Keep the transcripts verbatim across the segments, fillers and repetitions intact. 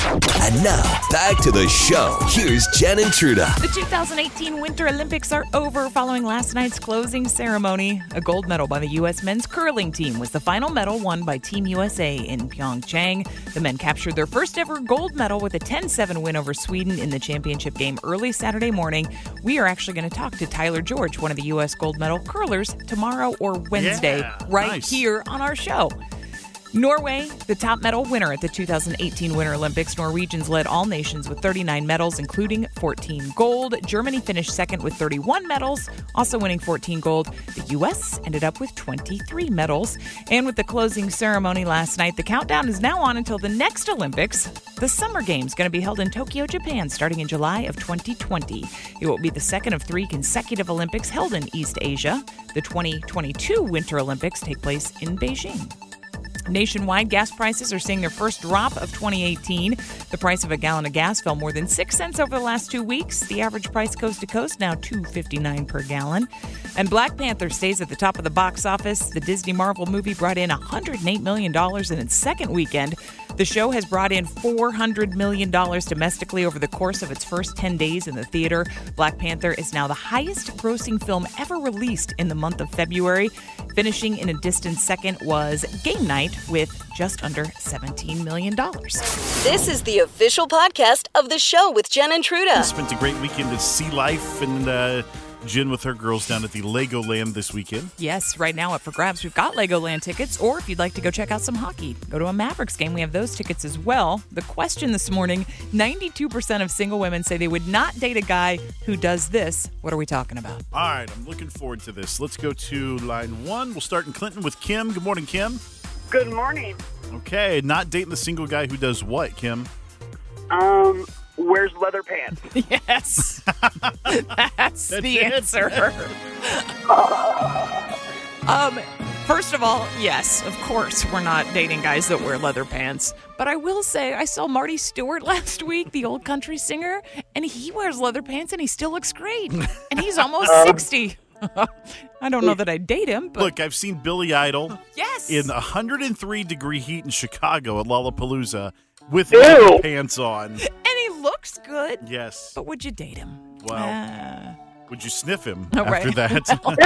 And now, back to the show. Here's Jen and Truda. The two thousand eighteen Winter Olympics are over following last night's closing ceremony. A gold medal by the U S men's curling team was the final medal won by Team U S A in Pyeongchang. The men captured their first ever gold medal with a ten seven win over Sweden in the championship game early Saturday morning. We are actually going to talk to Tyler George, one of the U S gold medal curlers, tomorrow or Wednesday, yeah, right nice. here on our show. Norway, the top medal winner at the two thousand eighteen Winter Olympics. Norwegians led all nations with thirty-nine medals, including fourteen gold. Germany finished second with thirty-one medals, also winning fourteen gold. The U S ended up with twenty-three medals. And with the closing ceremony last night, the countdown is now on until the next Olympics. The Summer Games, going to be held in Tokyo, Japan, starting in July of twenty twenty. It will be the second of three consecutive Olympics held in East Asia. The twenty twenty-two Winter Olympics take place in Beijing. Nationwide, gas prices are seeing their first drop of twenty eighteen. The price of a gallon of gas fell more than six cents over the last two weeks. The average price coast to coast now two dollars and fifty-nine cents per gallon. And Black Panther stays at the top of the box office. The Disney Marvel movie brought in one hundred eight million dollars in its second weekend. The show has brought in four hundred million dollars domestically over the course of its first ten days in the theater. Black Panther is now the highest-grossing film ever released in the month of February. Finishing in a distant second was Game Night with just under seventeen million dollars. This is the official podcast of the show with Jen and Truda. Spent a great weekend at Sea Life, and uh, Jen with her girls down at the Legoland this weekend. Yes, right now up for grabs. We've got Legoland tickets, or if you'd like to go check out some hockey, go to a Mavericks game. We have those tickets as well. The question this morning, ninety-two percent of single women say they would not date a guy who does this. What are we talking about? All right, I'm looking forward to this. Let's go to line one. We'll start in Clinton with Kim. Good morning, Kim. Good morning. Okay, not dating the single guy who does what, Kim? Um, wears leather pants. Yes. That's, That's the it. answer. um, first of all, yes, of course, we're not dating guys that wear leather pants. But I will say, I saw Marty Stewart last week, the old country singer, and he wears leather pants and he still looks great. And he's almost sixty. I don't know that I'd date him, but... Look, I've seen Billy Idol Yes. in one hundred three degree heat in Chicago at Lollapalooza with Ew. pants on. And he looks good. Yes. But would you date him? Wow. Uh, Would you sniff him Oh, after right.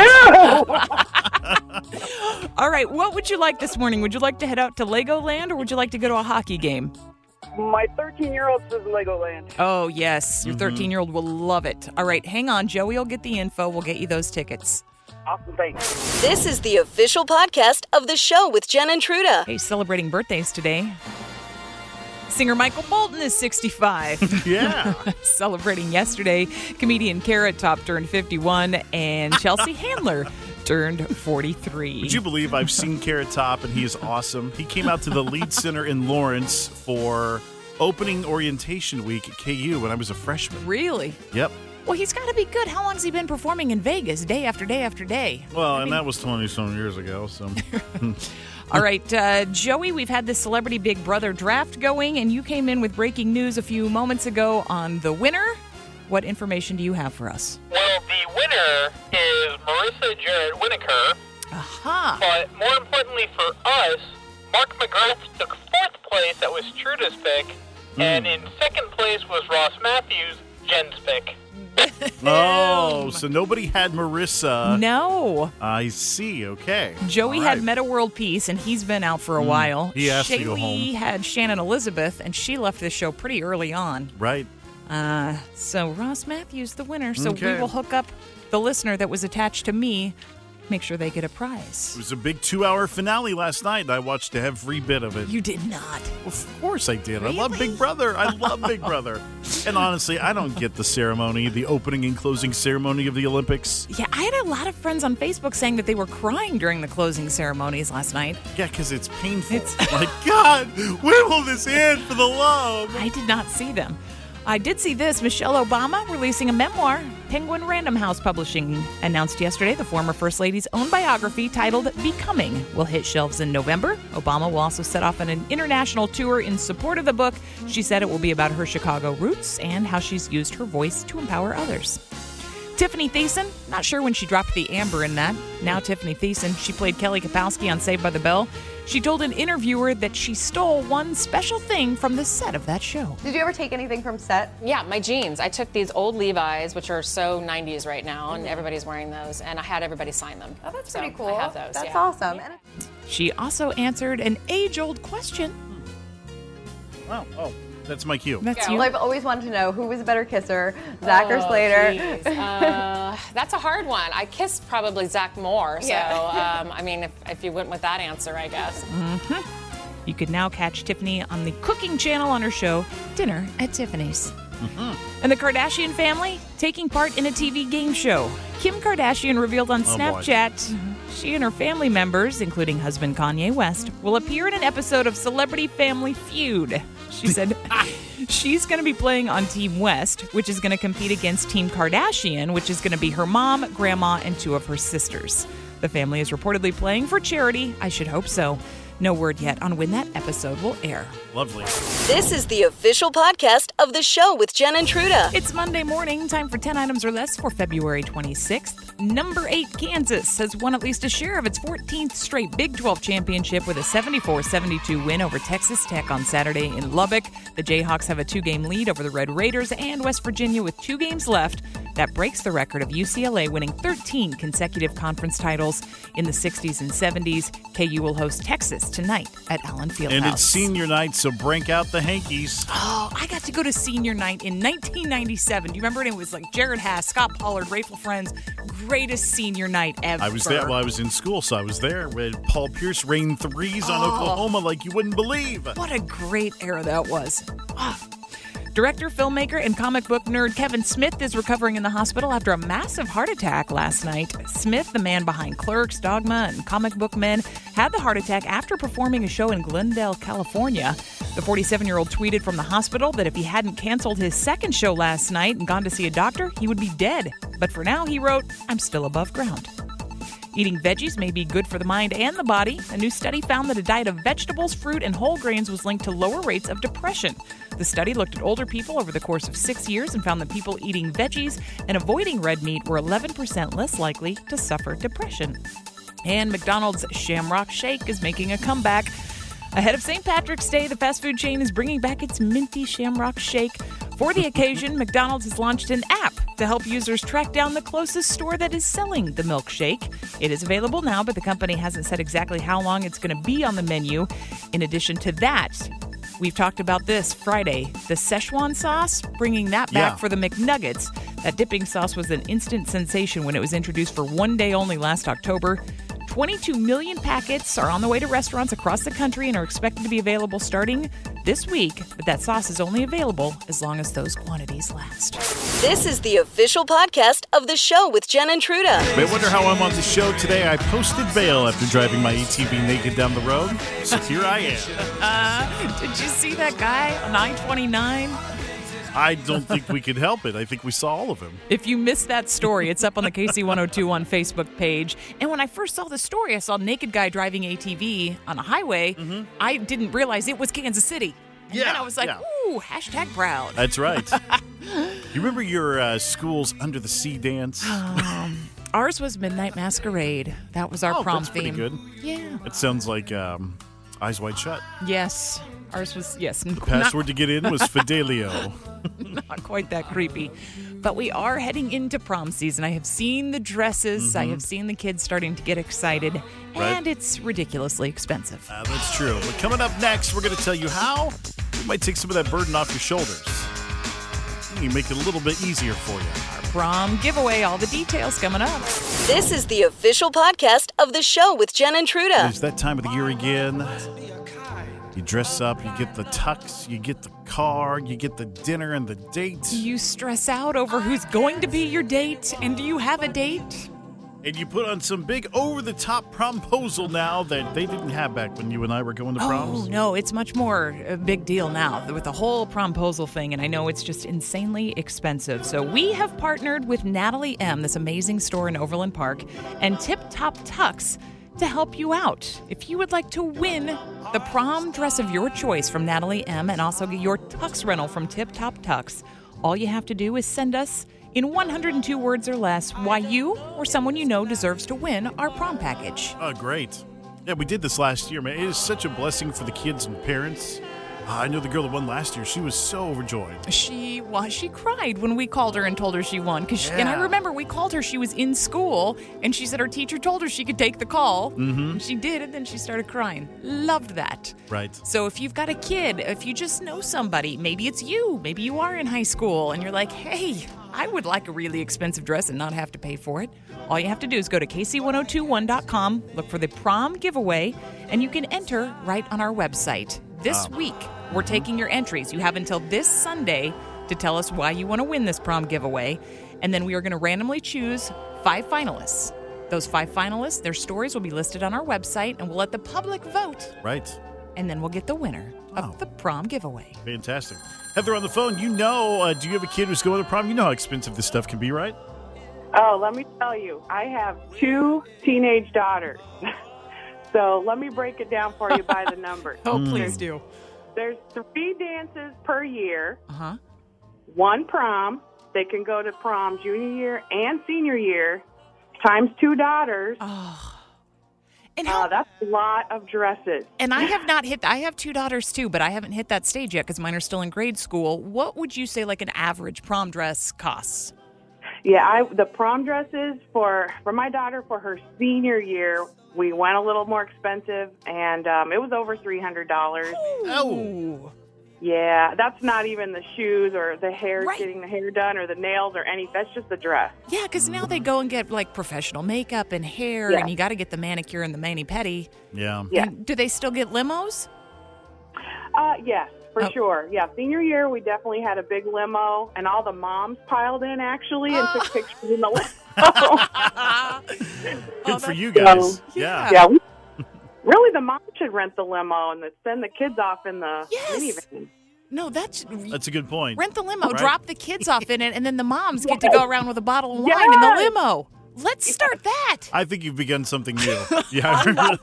that? all right, what would you like this morning? Would you like to head out to Legoland, or would you like to go to a hockey game? My thirteen-year-old says Legoland. Oh, yes. Your thirteen-year-old will love it. All right, hang on. Joey will get the info. We'll get you those tickets. Awesome, thanks. This is the official podcast of the show with Jen and Truda. Hey, celebrating birthdays today. Singer Michael Bolton is sixty-five. Yeah. Celebrating yesterday, comedian Carrot Top turned fifty-one, and Chelsea Handler turned forty-three. Would you believe I've seen Carrot Top, and he is awesome. He came out to the Lead Center in Lawrence for opening orientation week at K U when I was a freshman. Really? Yep. Well, he's got to be good. How long has he been performing in Vegas, day after day after day? Well, I and mean- that was twenty-some years ago, so... All right, uh, Joey, we've had this Celebrity Big Brother draft going, and you came in with breaking news a few moments ago on the winner. What information do you have for us? Well, the winner is Marissa Jarrett Winokur, Aha. but more importantly for us, Mark McGrath took fourth place. That was Truda's pick. And in second place was Ross Matthews, Jen's pick. Oh, so nobody had Marissa. No. I see, okay. Joey All had right. Meta World Peace, and he's been out for a while. he has to go Shaylee home. had Shannon Elizabeth, and she left the show pretty early on. Right. Uh, so Ross Matthews, the winner. So Okay. we will hook up the listener that was attached to me, make sure they get a prize. It was a big two-hour finale last night, and I watched every bit of it. You did not. Of course I did. I love Really? Big Brother. I love Big Brother. And honestly, I don't get the ceremony, the opening and closing ceremony of the Olympics. Yeah, I had a lot of friends on Facebook saying that they were crying during the closing ceremonies last night. Yeah, because it's painful. It's- like, God, when will this end for the love? I did not see them. I did see this. Michelle Obama releasing a memoir. Penguin Random House Publishing announced yesterday the former First Lady's own biography titled Becoming will hit shelves in November. Obama will also set off on an international tour in support of the book. She said it will be about her Chicago roots and how she's used her voice to empower others. Tiffany Thiessen, not sure when she dropped the amber in that. Now Tiffany Thiessen, she played Kelly Kapowski on Saved by the Bell. She told an interviewer that she stole one special thing from the set of that show. Did you ever take anything from set? Yeah, my jeans. I took these old Levi's, which are so nineties right now, and everybody's wearing those, and I had everybody sign them. Oh, that's So pretty cool. I have those, That's yeah. awesome. Yeah. She also answered an age-old question. Wow. Oh, that's my cue. That's Well, you. I've always wanted to know who was a better kisser, Zach or Slater. Jeez. Uh, that's a hard one. I kissed probably Zach more, so Yeah. um, I mean, if, if you went with that answer, I guess. You could now catch Tiffany on the cooking channel on her show, Dinner at Tiffany's. And the Kardashian family taking part in a T V game show. Kim Kardashian revealed on Oh, boy. Snapchat she and her family members, including husband Kanye West, will appear in an episode of Celebrity Family Feud. She said she's going to be playing on Team West, which is going to compete against Team Kardashian, which is going to be her mom, grandma, and two of her sisters. The family is reportedly playing for charity. I should hope so. No word yet on when that episode will air. Lovely. This is the official podcast of the show with Jen and Truda. It's Monday morning, time for ten items or less for February twenty-sixth. Number eight, Kansas has won at least a share of its fourteenth straight Big twelve championship with a seventy-four seventy-two win over Texas Tech on Saturday in Lubbock. The Jayhawks have a two-game lead over the Red Raiders and West Virginia with two games left. That breaks the record of U C L A winning thirteen consecutive conference titles in the sixties and seventies. K U will host Texas tonight at Allen Fieldhouse. And it's senior night, so break out the hankies. Oh, I got to go to senior night in nineteen ninety-seven. Do you remember it? It was like Jared Haas, Scott Pollard, Rayful Friends. Greatest senior night ever. I was there. Well, I was in school, so I was there when Paul Pierce rained threes on Oh. Oklahoma like you wouldn't believe. What a great era that was. Ah. Director, filmmaker, and comic book nerd Kevin Smith is recovering in the hospital after a massive heart attack last night. Smith, the man behind Clerks, Dogma, and Comic Book Men, had the heart attack after performing a show in Glendale, California. The forty-seven-year-old tweeted from the hospital that if he hadn't canceled his second show last night and gone to see a doctor, he would be dead. But for now, he wrote, "I'm still above ground." Eating veggies may be good for the mind and the body. A new study found that a diet of vegetables, fruit, and whole grains was linked to lower rates of depression. The study looked at older people over the course of six years and found that people eating veggies and avoiding red meat were eleven percent less likely to suffer depression. And McDonald's Shamrock Shake is making a comeback. Ahead of Saint Patrick's Day, the fast food chain is bringing back its minty Shamrock Shake. For the occasion, McDonald's has launched an app to help users track down the closest store that is selling the milkshake. It is available now, but the company hasn't said exactly how long it's going to be on the menu. In addition to that, we've talked about this Friday, the Szechuan sauce, bringing that back Yeah. for the McNuggets. That dipping sauce was an instant sensation when it was introduced for one day only last October. twenty-two million packets are on the way to restaurants across the country and are expected to be available starting this week, but that sauce is only available as long as those quantities last. This is the official podcast of the show with Jen and Truda. May wonder how I'm on the show today. I posted bail after driving my A T V naked down the road, so here I am. Uh, did you see that guy on I twenty-nine? I don't think we could help it. I think we saw all of him. If you missed that story, it's up on the K C one oh two one Facebook page. And when I first saw the story, I saw a naked guy driving A T V on a highway. I didn't realize it was Kansas City. And then Yeah, I was like, yeah. ooh, hashtag proud. That's right. You remember your uh, school's Under the Sea dance? Ours was Midnight Masquerade. That was our Oh, prom that's pretty theme. good. Yeah. It sounds like um, Eyes Wide Shut. Yes. Ours was, yes. Not, Password to get in was Fidelio. not quite that creepy. But we are heading into prom season. I have seen the dresses. I have seen the kids starting to get excited. Right. And it's ridiculously expensive. Uh, that's true. But coming up next, we're going to tell you how we might take some of that burden off your shoulders. You make it a little bit easier for you. Prom giveaway, all the details coming up. This is the official podcast of the show with Jen and Truda. It's that time of the year again. You dress up, you get the tux, you get the car, you get the dinner and the date. Do you stress out over who's going to be your date? And do you have a date? And you put on some big over-the-top promposal now that they didn't have back when you and I were going to Oh, proms. no, it's much more a big deal now with the whole promposal thing, and I know it's just insanely expensive. So we have partnered with Natalie M., this amazing store in Overland Park, and Tip Top Tux to help you out. If you would like to win the prom dress of your choice from Natalie M. and also get your tux rental from Tip Top Tux, all you have to do is send us in one hundred two words or less why you or someone you know deserves to win our prom package. Oh, great. Yeah, we did this last year, man. It is such a blessing for the kids and parents. Uh, I know the girl that won last year. She was so overjoyed. She was. She cried when we called her and told her she won. Cause she, Yeah. And I remember we called her. She was in school, and she said her teacher told her she could take the call. Mm-hmm. And she did, and then she started crying. Loved that. Right. So if you've got a kid, if you just know somebody, maybe it's you, maybe you are in high school, and you're like, hey, I would like a really expensive dress and not have to pay for it. All you have to do is go to K C ten twenty-one dot com, look for the prom giveaway, and you can enter right on our website. This Wow. week, we're taking your entries. You have until this Sunday to tell us why you want to win this prom giveaway, and then we are going to randomly choose five finalists. Those five finalists, their stories will be listed on our website, and we'll let the public vote, Right. and then we'll get the winner Wow. of the prom giveaway. Fantastic. Heather on the phone, you know, uh, do you have a kid who's going to prom? You know how expensive this stuff can be, right? Oh, let me tell you, I have two teenage daughters. So let me break it down for you by the numbers. Oh, Mm. please do. There's three dances per year, Uh-huh. one prom. They can go to prom junior year and senior year, times two daughters. Oh. And how, Uh, that's a lot of dresses. and I have not hit, I have two daughters too, but I haven't hit that stage yet because mine are still in grade school. What would you say like an average prom dress costs? Yeah, I, the prom dresses for, for my daughter for her senior year, we went a little more expensive, and um, it was over three hundred dollars. Oh. Yeah, that's not even the shoes or the hair, Right. getting the hair done or the nails or any. That's just the dress. Yeah, because now they go and get like professional makeup and hair, Yeah. and you got to get the manicure and the mani-pedi. Yeah. Yeah. And do they still get limos? Uh, yes, for Oh. sure. Yeah, senior year, we definitely had a big limo, and all the moms piled in, actually, and took pictures in the limo. Good for that's you good. guys. Yeah. Yeah. Yeah, we, really, the mom should rent the limo and then send the kids off in the Yes. minivan. No, that's That's a good point. rent the limo, Right. drop the kids off in it, and then the moms get to go around with a bottle of wine in the Yes. limo. Let's start that. I think you've begun something new. Yeah.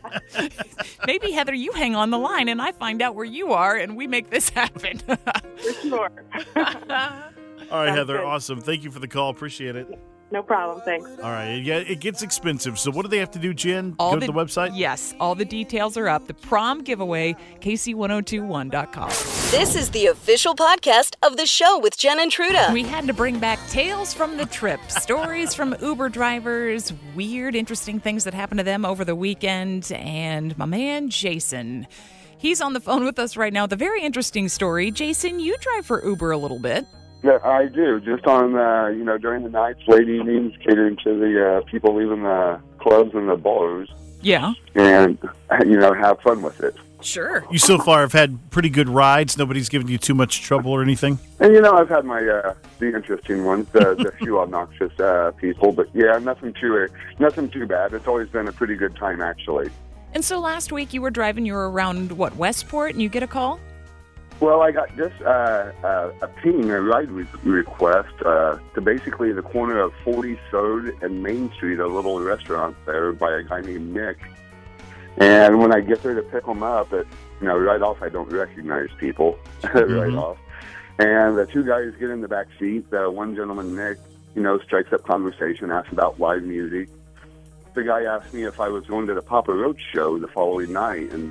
Maybe, Heather, you hang on the line and I find out where you are and we make this happen. For sure. All right, Sounds Heather. good. Awesome. Thank you for the call. Appreciate it. No problem. Thanks. All right. Yeah, it gets expensive. So what do they have to do, Jen? All Go to the website? Yes, all the details are up. The prom giveaway, K C ten twenty-one dot com. This is the official podcast of the show with Jen and Truda. We had to bring back tales from the trip, stories from Uber drivers, weird, interesting things that happened to them over the weekend, and my man, Jason. He's on the phone with us right now with a very interesting story. Jason, you drive for Uber a little bit. Yeah, I do. Just on, uh, you know, during the nights, late evenings, catering to the uh, people leaving the clubs and the bars, Yeah. and, you know, have fun with it. Sure. You so far have had pretty good rides. Nobody's given you too much trouble or anything? And, you know, I've had my, uh, the interesting ones, the, the few obnoxious uh, people, but, yeah, nothing too, uh, nothing too bad. It's always been a pretty good time, actually. And so last week you were driving, you were around, what, Westport, and you get a call? Well, I got this uh, uh, a ping, a ride re- request uh, to basically the corner of forty-third and Main Street, a little restaurant there by a guy named Nick. And when I get there to pick them up, it, you know, right off, I don't recognize people right Mhm. off. And the two guys get in the back seat. The one gentleman, Nick, you know, strikes up conversation, asks about live music. The guy asked me if I was going to the Papa Roach show the following night, and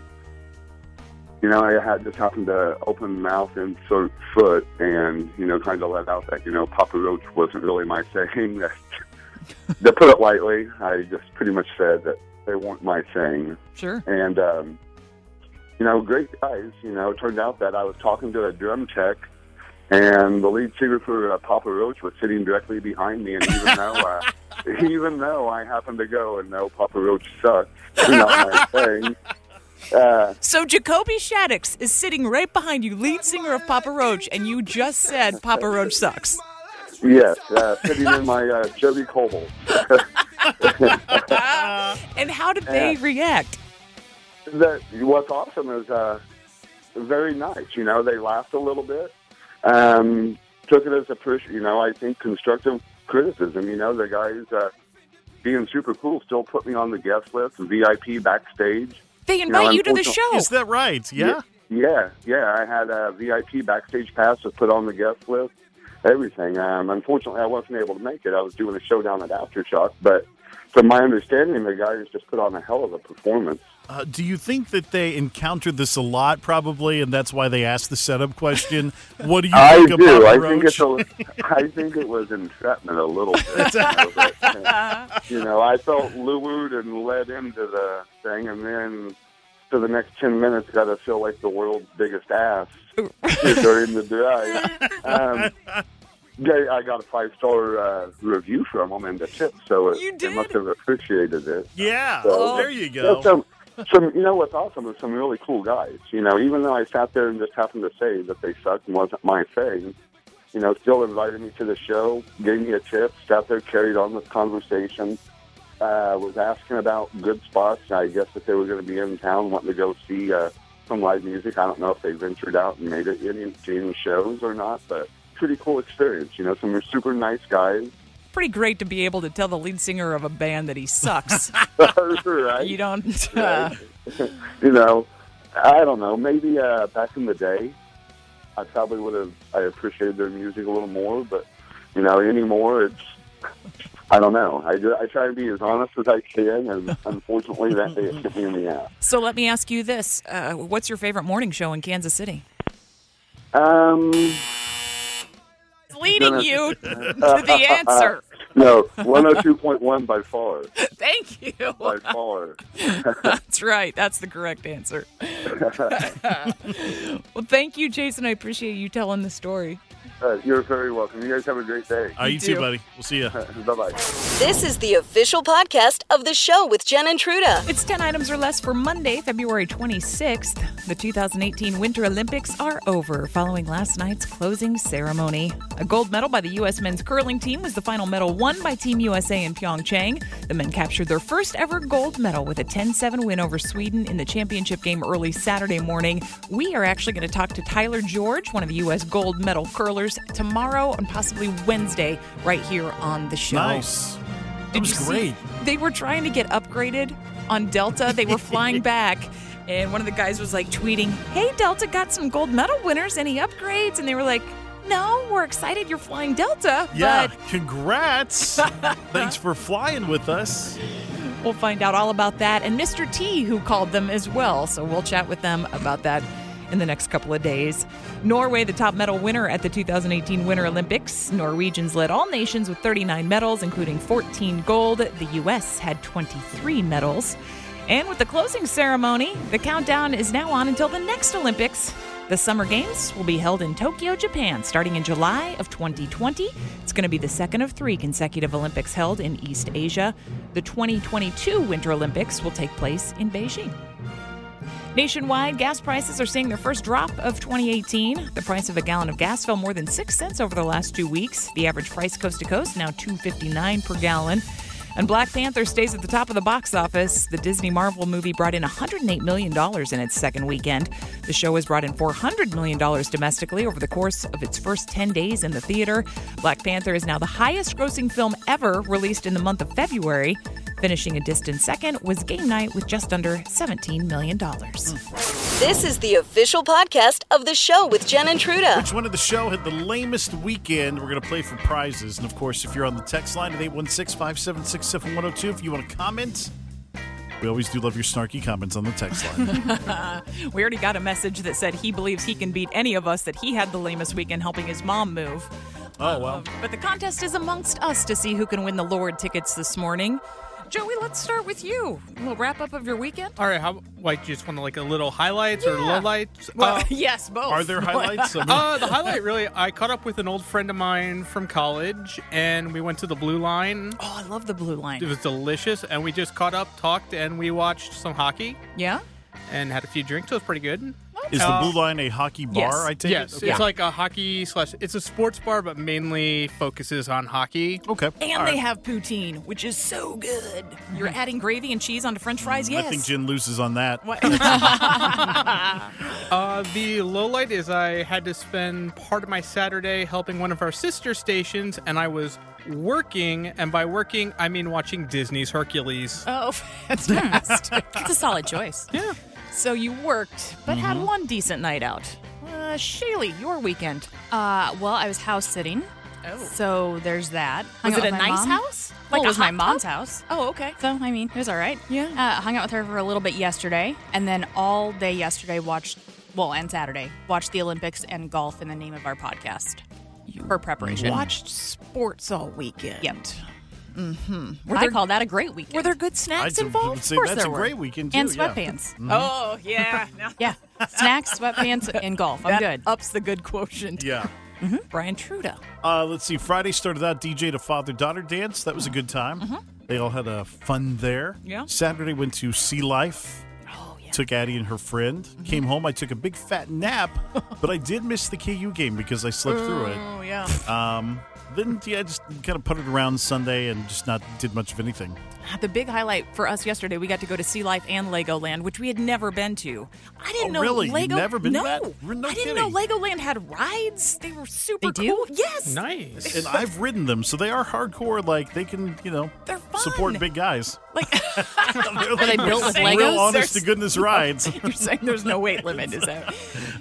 you know, I had just happened to open mouth and sort foot and, you know, trying to let out that, you know, Papa Roach wasn't really my thing. To put it lightly, I just pretty much said that they weren't my thing. Sure. And, um, you know, great guys. You know, it turned out that I was talking to a drum tech, and the lead singer for uh, Papa Roach was sitting directly behind me. And even though, uh, even though I happened to go and know Papa Roach sucks, not my thing. Uh, So Jacoby Shaddix is sitting right behind you, lead singer of Papa Roach, and you just said Papa Roach sucks. yes, uh, sitting in my uh, Chevy Cobalt. And how did they Yeah. react? That what's awesome is uh, very nice. You know, they laughed a little bit, um, took it as a push. You know, I think constructive criticism. You know, the guys uh, being super cool still put me on the guest list, V I P backstage. They You know, invite you to the unfortunately- show. Is that right? Yeah? Yeah, yeah. I had a V I P backstage pass to put on the guest list. Everything. Um, unfortunately, I wasn't able to make it. I was doing a show down at Aftershock, but from my understanding, the guys just put on a hell of a performance. Uh, do you think that they encountered this a lot, probably, and that's why they asked the setup question? What do you I think do. about I Roach? think it's a, I think it was entrapment a little bit. You know, but, you know, I felt lured and led into the thing, and then for the next ten minutes, got to feel like the world's biggest ass during the drive. Um, Yeah, I got a five-star uh, review from them and the tip, so it, You they did? must have appreciated it. Yeah, So, oh, there you go. yeah, some, some, you know what's awesome is some really cool guys. You know, even though I sat there and just happened to say that they sucked and wasn't my thing, you know, still invited me to the show, gave me a tip, sat there, carried on this conversation, uh, was asking about good spots. I guess if they were going to be in town wanting to go see uh, some live music. I don't know if they ventured out and made it any, any shows or not, but pretty cool experience. You know, some super nice guys. Pretty great to be able to tell the lead singer of a band that he sucks. Right? You don't. Uh, You know, I don't know. Maybe uh, back in the day, I probably would have. I appreciated their music a little more, but you know, anymore, it's. I don't know. I, do, I try to be as honest as I can, and unfortunately, that day it hit me in the ass. so let me ask you this: uh, what's your favorite morning show in Kansas City? Um. Leading gonna- you to the answer. No, one oh two point one by far. Thank you. By far. That's right. That's the correct answer. Well, thank you, Jason. I appreciate you telling the story. Uh, you're very welcome. You guys have a great day. All right, you too, buddy. We'll see you. Bye-bye. This is the official podcast of the show with Jen and Truda. It's ten items or less for Monday, February twenty-sixth. The two thousand eighteen Winter Olympics are over following last night's closing ceremony. A gold medal by the U S men's curling team was the final medal won by Team U S A in Pyeongchang. The men captured their first ever gold medal with a ten seven win over Sweden in the championship game early Saturday morning. We are actually going to talk to Tyler George, one of the U S gold medal curlers, tomorrow and possibly Wednesday right here on the show. Nice. That was you see? great. They were trying to get upgraded on Delta. They were flying back, and one of the guys was like tweeting, "Hey, Delta got some gold medal winners. Any upgrades?" And they were like, "No, we're excited you're flying Delta." Yeah, But congrats. Thanks for flying with us. we'll find out all about that. And Mister T, who called them as well. So we'll chat with them about that in the next couple of days. Norway, the top medal winner at the two thousand eighteen Winter Olympics. Norwegians led all nations with thirty-nine medals, including fourteen gold. The U S had twenty-three medals. And with the closing ceremony, the countdown is now on until the next Olympics. The Summer Games will be held in Tokyo, Japan, starting in July of twenty twenty. It's going to be the second of three consecutive Olympics held in East Asia. The twenty twenty-two Winter Olympics will take place in Beijing. Nationwide, gas prices are seeing their first drop of twenty eighteen. The price of a gallon of gas fell more than six cents over the last two weeks. The average price coast to coast now two dollars and fifty-nine cents per gallon. And Black Panther stays at the top of the box office. The Disney Marvel movie brought in one hundred eight million dollars in its second weekend. The show has brought in four hundred million dollars domestically over the course of its first ten days in the theater. Black Panther is now the highest-grossing film ever released in the month of February. Finishing a distant second was Game Night with just under seventeen million dollars. This is the official podcast of the show with Jen and Truda. Which one of the show had the lamest weekend? We're going to play for prizes. And, of course, if you're on the text line at eight one six, five seven six, seven one zero two, if you want to comment, we always do love your snarky comments on the text line. We already got a message that said he believes he can beat any of us, that he had the lamest weekend helping his mom move. Oh, well. Um, but the contest is amongst us to see who can win the Lord tickets this morning. Joey, let's start with you. A little wrap-up of your weekend? All right, how, like, you just want to, like, a little highlights or Yeah. lowlights? Well, Uh, yes, both. Are there highlights? I mean- uh, the highlight, really, I caught up with an old friend of mine from college, and we went to the Blue Line. Oh, I love the Blue Line. It was delicious, and we just caught up, talked, and we watched some hockey. Yeah? And had a few drinks, so it was pretty good. Is the Uh, Blue Line a hockey bar, Yes. I take yes. it? It's Okay. like a hockey slash... It's a sports bar, but mainly focuses on hockey. Okay. And All they right. have poutine, which is so good. You're adding gravy and cheese onto French fries? Yes. I think Jen loses on that. Uh, the low light is I had to spend part of my Saturday helping one of our sister stations, and I was working, and by working, I mean watching Disney's Hercules. Oh, fantastic. It's a solid choice. Yeah. So you worked, but had Mm-hmm. one decent night out. Uh, Shaylee, your weekend. Uh, well, I was house sitting So there's that. Hung Was out it a with my nice mom. house? Well, Like it a was my hot mom's tub? house. Oh, okay. So, I mean, it was all right. Yeah. Uh, hung out with her for a little bit yesterday. And then all day yesterday watched, well, and Saturday, watched the Olympics and golf in the name of our podcast for preparation. Watched sports all weekend. Yep. Mm-hmm. I call that a great weekend. Were there good snacks I'd involved? say Of course that's there a were. great weekend, too. And yeah. sweatpants. Mhm. Oh, yeah. No. Yeah. Snacks, sweatpants, and golf. I'm That good. ups the good quotient. Yeah. Brian Truda. Uh, let's see. Friday started out D J'd a father-daughter dance. That was a good time. They all had a fun there. Yeah. Saturday went to Sea Life. Oh, yeah. Took Addie and her friend. Came home. I took a big fat nap, but I did miss the K U game because I slept through it. Oh, yeah. Um, then yeah, just kind of put it around Sunday and just not did much of anything. The big highlight for us yesterday, we got to go to Sea Life and Legoland, which we had never been to. I didn't Oh, know really? You'd Lego. never been to no, that? No I didn't kidding. know Legoland had rides. They were super They do? cool. Yes, Nice. And I've ridden them, so they are hardcore. Like they can, you know, They're fun. support big guys. Like They're they built with real Legos? honest to There's- goodness rides. You're saying there's no weight limit, is that?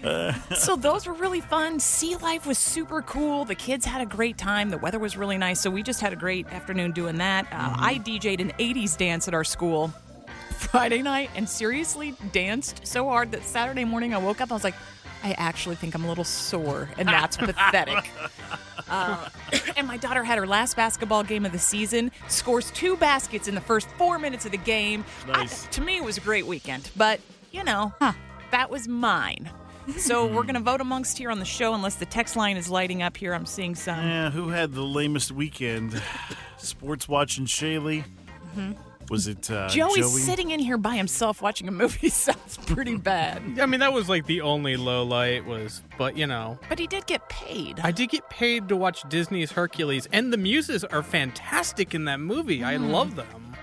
So those were really fun. Sea Life was super cool. The kids had a great time. The weather was really nice, so we just had a great afternoon doing that. Uh, I D J'd an eighties dance at our school Friday night and seriously danced so hard that Saturday morning I woke up, I was like, I actually think I'm a little sore, and that's pathetic. Uh, and my daughter had her last basketball game of the season, scores two baskets in the first four minutes of the game. Nice. I- to me, it was a great weekend, but, you know, that was mine. So we're going to vote amongst here on the show unless the text line is lighting up here. I'm seeing some. Yeah, who had the lamest weekend? Sports watching Shaylee. Was it uh, Joey's Joey? sitting in here by himself watching a movie. Sounds pretty bad. I mean, that was like the only low light was, but you know, But he did get paid. I did get paid to watch Disney's Hercules, and the muses are fantastic in that movie. I love them.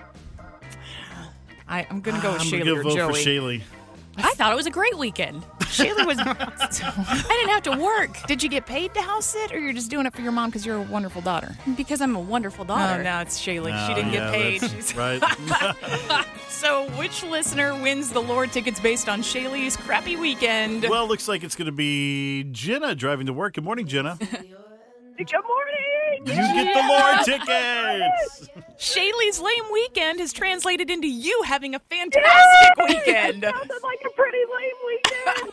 I, I'm going to go with I'm Shaylee gonna or vote Joey. for Shaylee. I thought it was a great weekend. Shaylee was. I didn't have to work Did you get paid to house sit, or you're just doing it for your mom because you're a wonderful daughter? because I'm a wonderful daughter. Oh, no, it's Shaylee. Oh, she didn't yeah, get paid. that's She's- right. So, which listener wins the Lord tickets based on Shaylee's crappy weekend? Well, looks like it's going to be Jenna driving to work. Good morning, Jenna. Good morning. You get the Lord tickets. Shaylee's lame weekend has translated into you having a fantastic weekend. Sounded like a pretty lame weekend.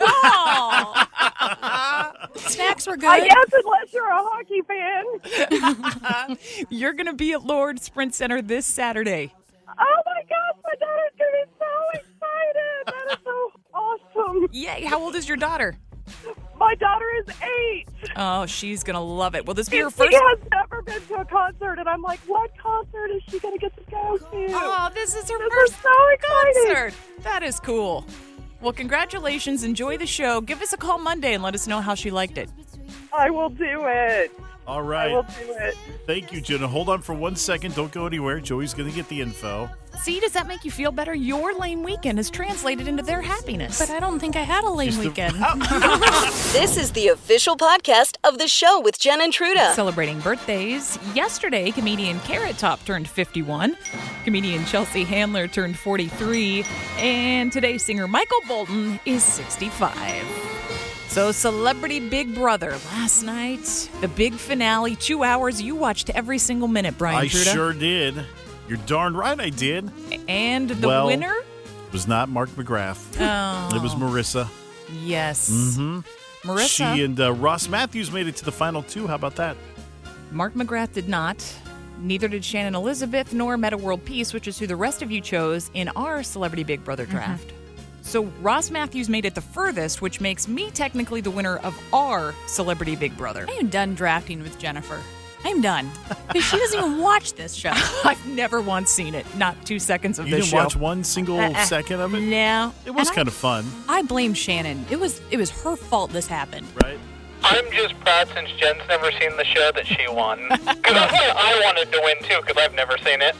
Aw. Snacks were good. I guess unless you're a hockey fan. You're going to be at Lord Sprint Center this Saturday. Oh my gosh, my daughter's gonna be so excited. That is so awesome. Yay. How old is your daughter? My daughter is eight. Oh, she's going to love it. Will this be her She first? has never been to a concert, and I'm like, what concert is she gonna get to go to? Oh, this is her This first is so exciting. concert. That is cool. Well, congratulations. Enjoy the show. Give us a call Monday and let us know how she liked it. I will do it. All I right. will do it. Thank you, Jenna. Hold on for one second. Don't go anywhere. Joey's going to get the info. See, does that make you feel better? Your lame weekend has translated into their happiness. But I don't think I had a lame Just the- weekend. This is the official podcast of the show with Jen and Truda. Celebrating birthdays. Yesterday, comedian Carrot Top turned fifty-one. Comedian Chelsea Handler turned forty-three. And today, singer Michael Bolton is sixty-five. So, Celebrity Big Brother. Last night, the big finale, two hours. You watched every single minute, Brian I Truda. sure did. You're darn right I did. And the Well, winner? It was not Mark McGrath. Oh. It was Marissa. Yes. Mm-hmm. Marissa. She and uh, Ross Matthews made it to the final two. How about that? Mark McGrath did not. Neither did Shannon Elizabeth nor Meta World Peace, which is who the rest of you chose in our Celebrity Big Brother draft. So Ross Matthews made it the furthest, which makes me technically the winner of our Celebrity Big Brother. I am done drafting with Jennifer. I'm done. Because she doesn't even watch this show. I've never once seen it. Not two seconds of You this didn't show. watch one single Uh-uh. second of it? No. It was And I- kind of fun, I blame Shannon. It was it was her fault this happened. right? I'm just proud since Jen's never seen the show that she won. Because I wanted to win too, because I've never seen it.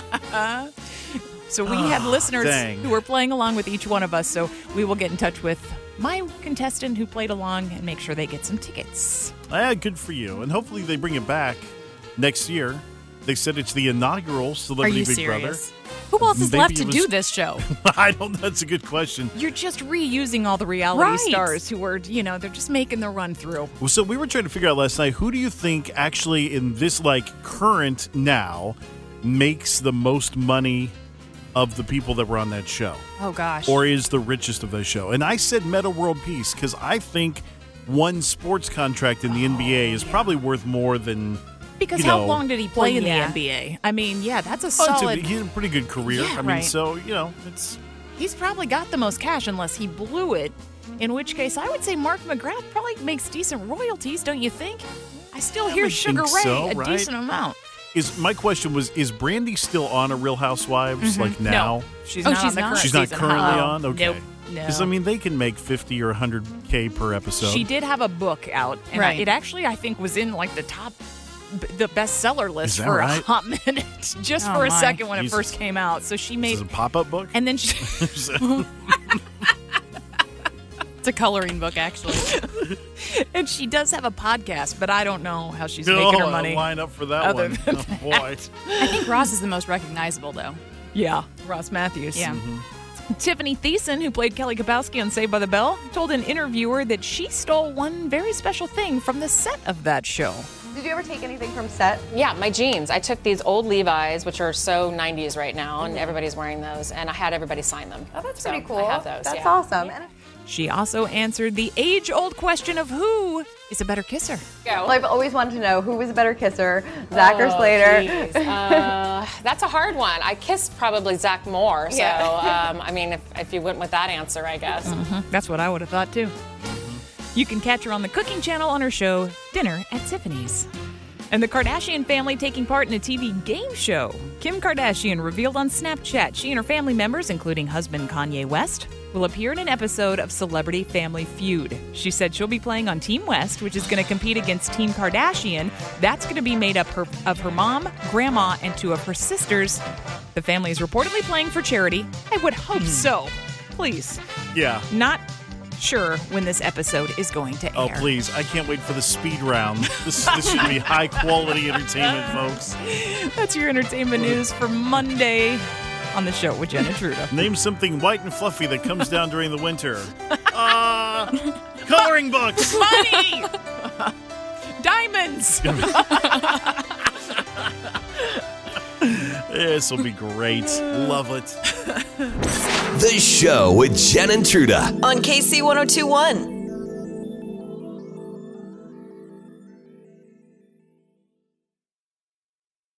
So we had listeners dang. who were playing along with each one of us, so we will get in touch with my contestant who played along and make sure they get some tickets. Ah, good for you. And hopefully they bring it back next year. They said it's the inaugural Celebrity Are you Big serious? Brother. Who else is Maybe left it to was- do this show? I don't know. That's a good question. You're just reusing all the reality Right. stars who are, you know, they're just making the run through. Well, So we were trying to figure out last night, who do you think actually in this like current now makes the most money of the people that were on that show? Oh, gosh. Or is the richest of that show? And I said Meta World Peace because I think one sports contract in the N B A is probably worth more than Because you how know, long did he play in the yeah. N B A? I mean, yeah, that's a Oh, it's a- solid. he had a pretty good career. Yeah, I mean, right. so you know, it's He's probably got the most cash unless he blew it. In which case, I would say Mark McGrath probably makes decent royalties, don't you think? I still I hear would Sugar think Ray so, a right? decent amount. is my question was is Brandy still on a Real Housewives Mhm. like No, now? she's Oh, not she's on the not? current She's not season. currently Oh, on. Okay. Nope. Because No. I mean, they can make fifty or a hundred k per episode. She did have a book out, and Right. I, it actually, I think, was in like the top, b- the bestseller list Is that for right? a hot minute, just Oh, for a my. second when Jesus. it first came out. So she This made, is a pop-up book. and then she, It's a coloring book, actually. and she does have a podcast, but I don't know how she's Oh, making her I'll money. line up for that other one. than Oh, boy. I think Ross is the most recognizable, though. Yeah, Ross Matthews. Yeah. Tiffany Thiessen, who played Kelly Kapowski on Saved by the Bell, told an interviewer that she stole one very special thing from the set of that show. Did you ever take anything from set? Yeah, my jeans. I took these old Levi's, which are so nineties right now, and everybody's wearing those, and I had everybody sign them. Oh, that's So pretty cool. I have those. That's yeah. awesome. And She also answered the age-old question of who is a better kisser. well, I've always wanted to know who was a better kisser, Zach or Oh, Slater. geez. uh, that's a hard one. I kissed probably Zach more, so Yeah. um, I mean, if, if you went with that answer, I guess. That's what I would have thought, too. You can catch her on the cooking channel on her show, Dinner at Tiffany's. And the Kardashian family taking part in a T V game show. Kim Kardashian revealed on Snapchat she and her family members, including husband Kanye West, will appear in an episode of Celebrity Family Feud. She said she'll be playing on Team West, which is going to compete against Team Kardashian. That's going to be made up her, of her mom, grandma, and two of her sisters. The family is reportedly playing for charity. I would hope so. Please. Yeah. Not sure when this episode is going to air. Oh, please. I can't wait for the speed round. This, this should be high-quality entertainment, folks. That's your entertainment news for Monday on the show with Jen and Truda. Name something white and fluffy that comes down during the winter. Uh, coloring books. Money! Diamonds! This will be great. Love it. The show with Jen and Truda. On K C one oh two one.